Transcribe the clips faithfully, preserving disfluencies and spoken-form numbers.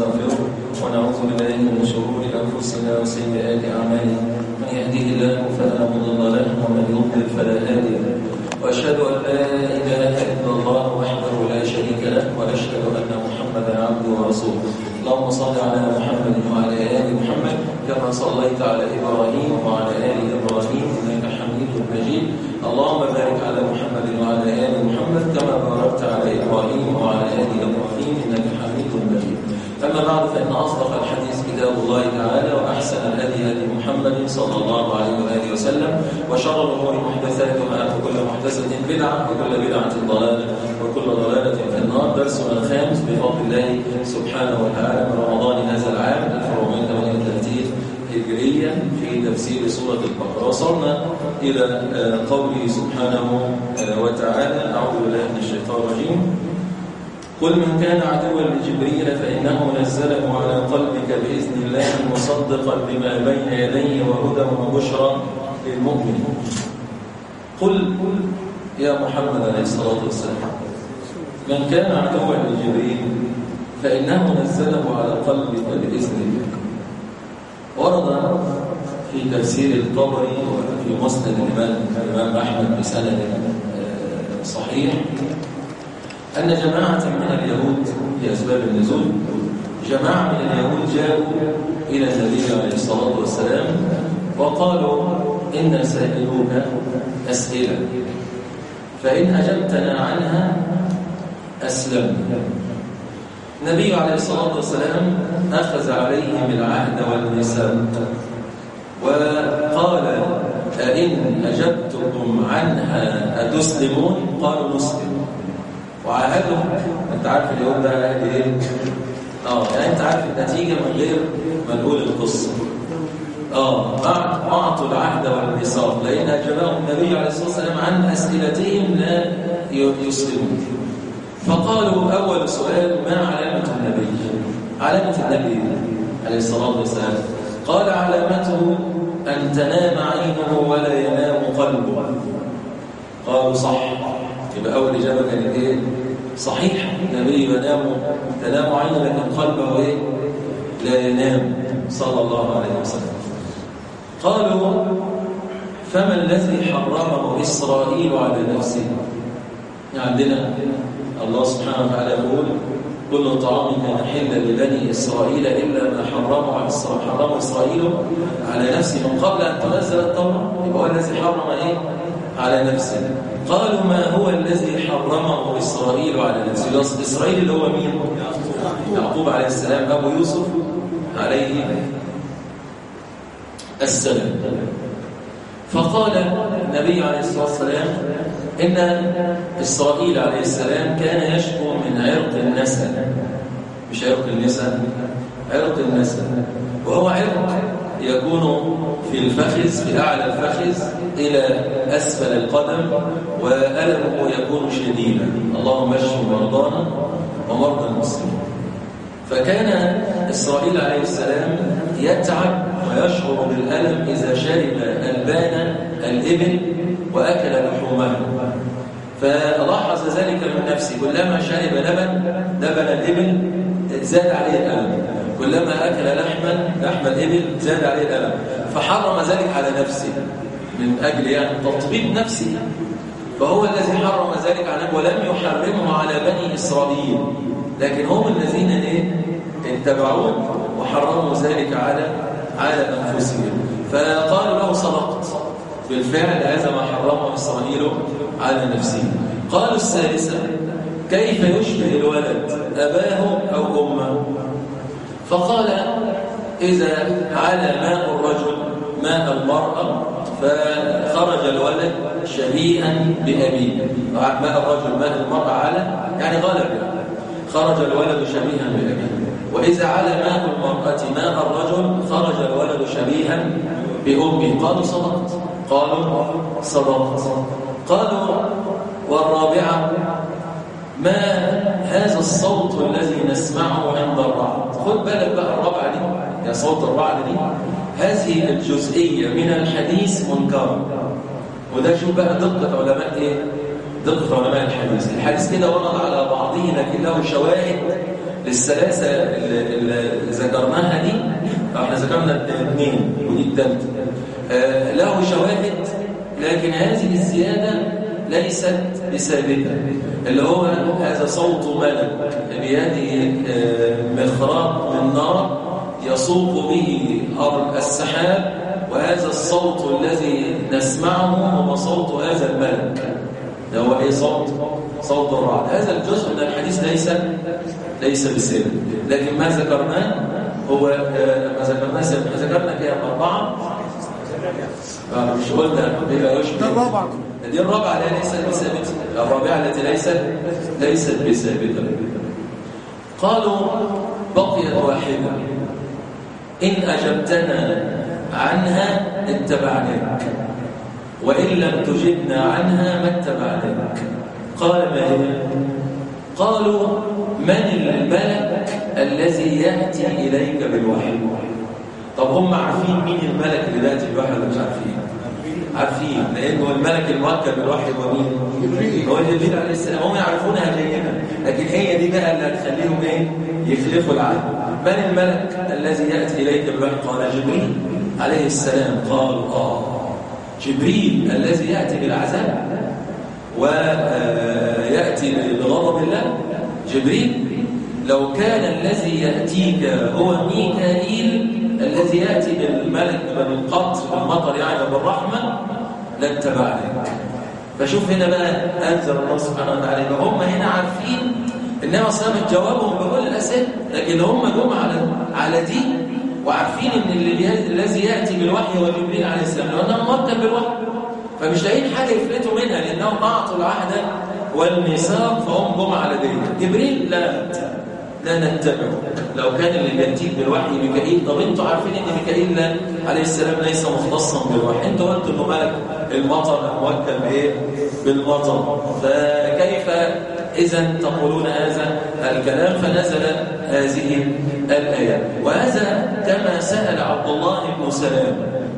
ونستغفره ونعوذ بالله من شرور أنفسنا وسيئات أعمالنا من يهديه الله فلا مضل له ومن يضلل فلا هادي له وأشهد أن لا إله إلا الله وحده لا شريك له وأشهد أن محمدا عبده ورسوله اللهم صل على محمد وعلى آل محمد كما صليت على إبراهيم وعلى آل إبراهيم إنك حميد مجيد اللهم بارك على محمد وعلى آل محمد كما باركت على إبراهيم وعلى آل إبراهيم إنك حميد مجيد أما بعد فإن أصدق الحديث كتاب الله تعالى وأحسن الهدي هدي محمد صلى الله عليه وآله وسلم وشر الأمور محدثاتها وكل محدثة بدعة وكل بدعة ضلالة وكل ضلالة في النار. درسنا الخامس بفضل الله سبحانه وتعالى من رمضان هذا العام ألف وأربعمائة وثمانية وثلاثين هجرية في تفسير سورة البقرة. وصلنا إلى قوله سبحانه وتعالى أعوذ بالله من الشيطان الرجيم قل من كان عدوا لجبريل فإنه نزله على قلبك بإذن الله مصدقا بما بين يديه وهدى وبشرى للمؤمنين. قل يا محمد عليه الصلاة والسلام من كان عدوا لجبريل فإنه نزله على قلبك بإذن الله. ورد في تفسير الطبري وفي مسند الإمام أحمد بسند صحيح أن جماعة من اليهود في أسباب النزول جماعة من اليهود جاءوا إلى النبي عليه الصلاة والسلام وقالوا إن سائلوك أسئلة فإن أجبتنا عنها أسلمنا. النبي عليه الصلاة والسلام أخذ عليهم العهد والميثاق وقال أئن أجبتكم عنها أتسلمون؟ قالوا نسلم. وعاهدهم، انت عارف اليوم ده عهد ايه؟ اه يعني انت عارف النتيجه من غير ما نقول القصه. اه اعطوا العهد والميثاق لئن اجابهم النبي عليه الصلاه والسلام عن اسئلتهم لا يسلمون. فقالوا اول سؤال ما علامه النبي؟ علامه النبي عليه الصلاه والسلام قال علامته ان تنام عينه ولا ينام قلبه. قالوا صح. يبقى أول إجابة كانت إيه؟ صحيح. النبي ينام تنام عينه لكن قلبه إيه؟ لا ينام صلى الله عليه وسلم. قالوا فما الذي حرمه إسرائيل على نفسه؟ عندنا الله سبحانه وتعالى يقول كل طعام كان حلا لبني إسرائيل إلا ما حرمه حرمه إسرائيل على نفسه من قبل أن تنزل التوراة. يبقى هو الذي حرم إيه؟ على نفسه. قالوا ما هو الذي حرمه إسرائيل على نفسه؟ إسرائيل اللي هو مين؟ يعقوب عليه السلام أبو يوسف عليه السلام. فقال النبي عليه الصلاة والسلام إن إسرائيل عليه السلام كان يشكو من عرق النسل، مش عرق النسل، عرق النسل، وهو عرق يكون في الفخذ في أعلى الفخذ إلى أسفل القدم وألمه يكون شديدا. اللهم اشف مرضانا ومرضى المسلمين. فكان إسرائيل عليه السلام يتعب ويشعر بالألم إذا شرب ألبان الإبل وأكل لحومها. فلاحظ ذلك من نفسه كلما شرب لبن لبن الإبل زاد عليه الألم، كلما أكل لحما لحم الإبل زاد عليه الألم. فحرم ذلك على نفسه من أجل يعني تطبيب نفسه. فهو الذي حرم ذلك على ولم يحرمه على بني إسرائيل، لكن هم الذين إيه؟ اتبعوه وحرموا ذلك على على أنفسهم. فقالوا له صدقت، بالفعل هذا ما حرمه إسرائيل على نفسه. قالوا الثالثة كيف يشبه الولد أباه أو أمه؟ فقال إذا على ماء الرجل ماء المرأة فخرج الولد شبيها بأبيه. ماء الرجل ماء المرأة على يعني غلب، خرج الولد شبيها بأبيه. وإذا على ماء المرأة ماء الرجل خرج الولد شبيها بأمه. قالوا صدقت، قالوا صدقت. قالوا والرابعة ما هذا الصوت الذي نسمعه عند الرعد؟ خد بالك بقى الرابعة دي يا صوت الرعد دي، هذه الجزئية من الحديث منكر. وده شوف بقى دقة علماء ايه؟ دقة علماء الحديث. الحديث كده ورد على بعضه لكن له شواهد للثلاثة اللي ذكرناها دي، احنا ذكرنا اثنين ودي الثالثة، آه له شواهد، لكن هذه الزيادة ليست بثابتة، اللي هو هذا صوت ملك بيده آه مخراق من نار يصوب به السحاب، وهذا الصوت الذي نسمعه هو صوت هذا الملك، ده هو ايه؟ صوت صوت الرعد. هذا الجزء من الحديث ليس ليس بثابت، لكن ما ذكرناه هو ما ذكرناه ما ذكرنا كده أربعة، مش قلنا بيبقى يشبه الرابعة، دي الرابعة اللي ليست بثابتة، الرابعة التي ليست ليست بثابتة. قالوا بقيت واحدة، إن أجبتنا عنها اتبعناك، وإن لم تجبنا عنها ما اتبعناك. قال ما هي؟ قالوا من الملك الذي يأتي إليك بالوحي؟ طب هم عارفين مين الملك اللي يأتي بالوحي ولا مش عارفين؟ عارفين، لأنه الملك الموكل بالوحي هو مين؟ هو جبريل عليه السلام. هم يعرفونها جيدا، لكن هي دي بقى اللي هتخليهم ايه؟ يخلفوا العهد. من الملك الذي يأتي إليك بالوحي؟ قال جبريل عليه السلام. قالوا آه جبريل الذي يأتي بالعذاب ويأتي بغضب الله؟ جبريل؟ لو كان الذي يأتيك هو ميكائيل الذي يأتي بالملك بالقطر بالمطر يعني بالرحمة لاتبعناك. فشوف هنا بقى أنزل الله سبحانه وتعالى، هم هنا عارفين إنما صيام جوابهم بكل الأسئلة، لكن هم جم على على دي وعارفين إن اللي الذي يأتي بالوحي هو جبريل عليه السلام، لأنه مركب بالوحي، فمش لاقيين حاجة يفلتوا منها لأنهم أعطوا العهد والميثاق، فهم جم على دي. جبريل لا لا نتبعه، لو كان اللي بيأتيك بالوحي ميكائيل. طب انتوا عارفين ان ميكائيل عليه السلام ليس مختصا بالوحي، انتوا قلتوا انه ملك المطر موكل بايه؟ بالمطر، فكيف اذا تقولون هذا الكلام؟ فنزل هذه الايه، وهذا كما سأل عبد الله بن سلام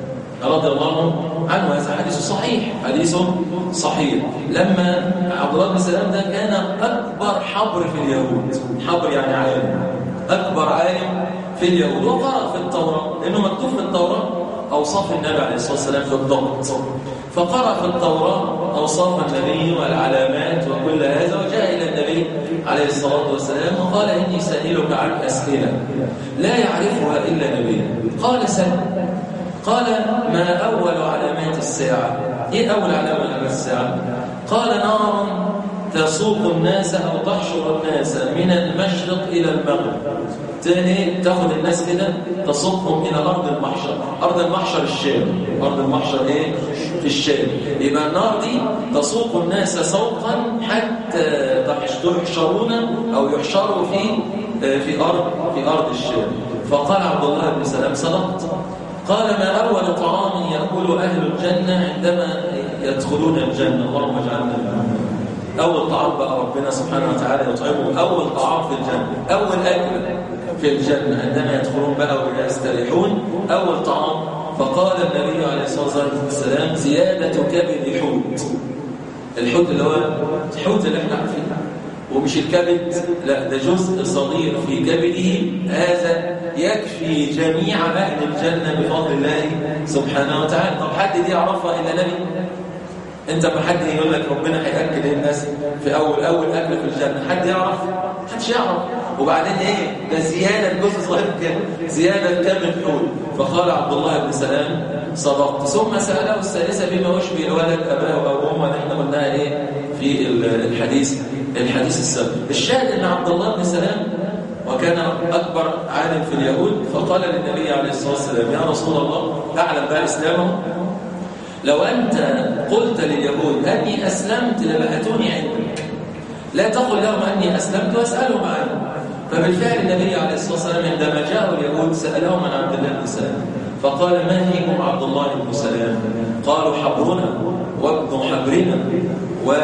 رضي الله عنه، هذا حديث صحيح، حديث صحيح. لما عبد الله بن سلام ده كان أكبر حبر في اليهود، حبر يعني عالم، أكبر عالم في اليهود، وقرأ في التوراة، لأنه مكتوب في التوراة أوصاف النبي عليه الصلاة والسلام في الضبط، فقرأ في التوراة أوصاف النبي والعلامات وكل هذا، وجاء إلى النبي عليه الصلاة والسلام وقال إني سائلك عن أسئلة لا يعرفها إلا نبي. قال سل. قال ما أول علامات الساعة؟ إيه أول علامة علامات الساعة؟ قال نار تسوق الناس أو تحشر الناس من المشرق إلى المغرب، تاني تاخد الناس كده تسوقهم إلى أرض المحشر. أرض المحشر الشام، أرض المحشر إيه؟ في الشام. يبقى النار دي تسوق الناس سوقا حتى تحشرون أو يحشروا في في أرض في أرض الشام. فقال عبد الله بن سلام صدقت. قال ما أول طعام يأكل أهل الجنة عندما يدخلون الجنة؟ اللهم اجعلنا منهم. أول طعام بقى ربنا سبحانه وتعالى يطعمهم، أول طعام في الجنة، أول أكل في الجنة عندما يدخلون بقى ويستريحون، أول طعام. فقال النبي عليه الصلاة والسلام زيادة كبد حوت. الحوت اللي هو الحوت اللي احنا عارفينه، ومش الكبد، لا ده جزء صغير في كبده، هذا يكفي جميع أهل الجنة بفضل الله سبحانه وتعالى. طب حد دي يعرفها إلا نبي؟ انت ما حد يقول لك ربنا هيأكل الناس في أول أول أكل في الجنة، حد يعرف؟ حدش يعرف. وبعدين إيه؟ ده زيادة جزء صغير كده، زيادة كبد حوت. فقال عبد الله بن سلام صدقت. ثم سأله الثالثة بما يشبه الولد أباه أو أمه، نحن قلناها إيه في الحديث الحديث السابق. الشاهد أن عبد الله بن سلام وكان أكبر عالم في اليهود، فقال للنبي عليه الصلاة والسلام يا رسول الله، أعلم بقى إسلامه، لو أنت قلت لليهود أني أسلمت لبهتوني عندك، لا تقل لهم أني أسلمت واسألهم عنه. فبالفعل النبي عليه الصلاة والسلام عندما جاءوا اليهود سألهم عن عبد الله بن سلام، فقال ما فيكم عبد الله بن سلام؟ قالوا حبرنا وابن حبرنا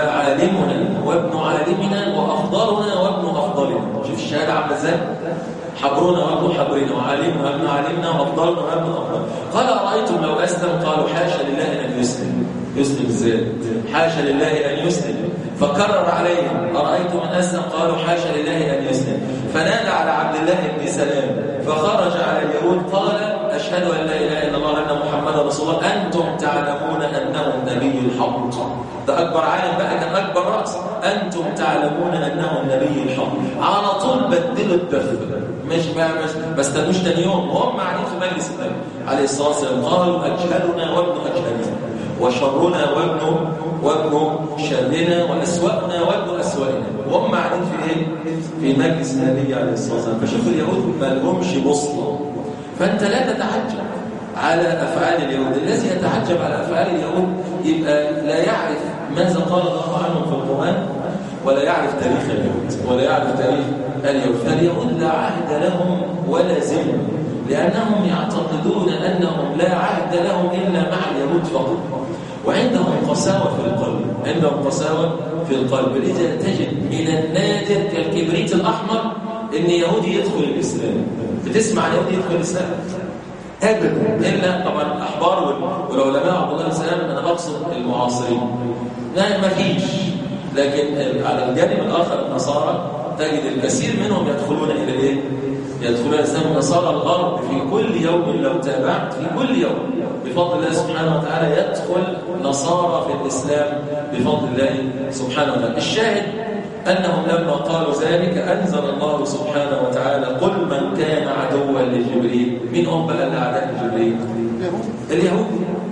وعالمنا وابن عالمنا وأفضلنا وابن أفضلنا. شوف الشهادة عامله ازاي؟ حبرنا وابن حبرنا وعلمنا وابن علمنا وأفضلنا وابن أفضل. قال أرأيتم لو أسلم؟ قالوا حاشا لله أن يسلم. يسلم ازاي؟ حاشا لله أن يسلم. فكرر عليهم أرأيتم من أسلم؟ قالوا حاشا لله أن يسلم. فنادى على عبد الله بن سلام فخرج على اليهود قال أشهد أن لا إله إلا الله وأن محمدا رسول الله أنتم تعلمون أنه النبي الحق. ده أكبر عالم بقى، كان أكبر رأس. أنتم تعلمون أنه النبي الحق. على طول بدلوا الدفع، مش بقى مش بس تنوش تاني يوم وهم قاعدين في مجلس النبي عليه الصلاة والسلام قالوا أجهلنا وابن أجهلنا وشرنا وابن وابن شرنا وأسوأنا وابن أسوأنا، وهم قاعدين في ايه؟ في مجلس النبي عليه الصلاة والسلام. فشوف اليهود ما لهمش بوصلة. فأنت لا تتعجب على أفعال اليهود. الذي يتعجب على أفعال اليهود يبقى لا يعرف ماذا قال الله عنهم في القرآن، ولا يعرف تاريخ اليهود، ولا يعرف تاريخ اليهود. فاليهود لا عهد لهم ولا ذمة، لأنهم يعتقدون أنهم لا عهد لهم إلا مع اليهود فقط. وعندهم قساوة في القلب، عندهم قساوة في القلب. لذا تجد من النادر كالكبريت الأحمر إن يهودي يدخل الإسلام. بتسمع يهودي يدخل الإسلام أبدا، إلا طبعا الأحبار والعلماء عبد الله بن سلام، أنا بقصد المعاصرين، لا ما فيش. لكن على الجانب الآخر النصارى تجد الكثير منهم يدخلون إلى إيه؟ يدخلون الإسلام. نصارى الغرب في كل يوم لو تابعت في كل يوم بفضل الله سبحانه وتعالى يدخل نصارى في الإسلام بفضل الله سبحانه وتعالى. الشاهد أنهم لما قالوا ذلك أنزل الله سبحانه وتعالى قل من كان عدوا لجبريل. من هم بقى الأعداء جبريل؟ اليهود.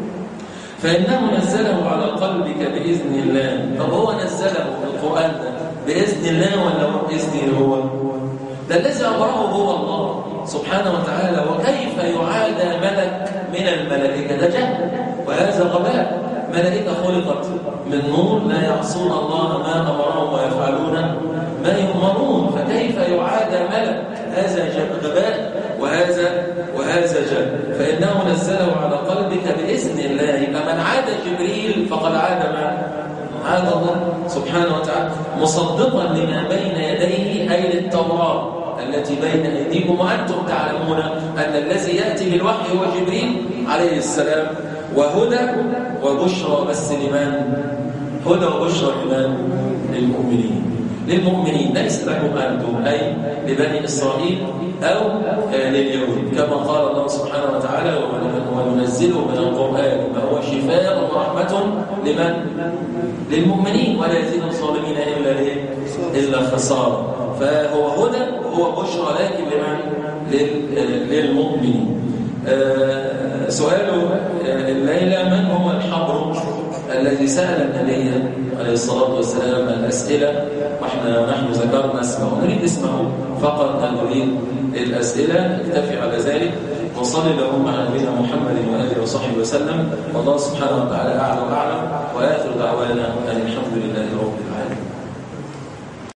فإنه نزله على قلبك بإذن الله. طب هو نزله القرآن ده بإذن الله ولا بإذنه هو؟ ده الذي أمره هو الله سبحانه وتعالى. وكيف يعادى ملك من الملائكة؟ ده جهل وهذا غباء. ملائكة خلقت من نور لا يعصون الله ما أمرهم ويفعلون ما يؤمرون، فكيف يعادى ملك؟ هذا غباء وهذا وهذا جهل. فإنه نزله على قلبك بإذن الله. يبقى من عاد جبريل فقد عاد ما عاد الله سبحانه وتعالى، مصدقا لما بين يديه أي للتوراة التي بين أيديكم، وأنتم تعلمون أن الذي يأتي بالوحي هو جبريل عليه السلام. وهدى وبشرى بس لمن؟ هدى وبشرى لمن؟ للمؤمنين. للمؤمنين ليس لكم أنتم أي لبني إسرائيل أو لليهود، كما قال الله سبحانه وتعالى وننزله من القرآن ما هو شفاء ورحمة لمن؟ للمؤمنين ولا يزيد الظالمين إلا إيه؟ إلا خسارة. فهو هدى وهو بشرى لكن لمن؟ للمؤمنين. آه سؤاله الليلة من هو الحبر الذي سأل النبي عليه الصلاة والسلام الأسئلة وإحنا نحن ذكرنا اسمه ونريد اسمه فقط، نريد الأسئلة. اكتفي على ذلك وصلي اللهم على نبينا محمد وآله وصحبه وسلم. والله سبحانه وتعالى أعلم وأعلم وآخر دعوانا أن الحمد لله.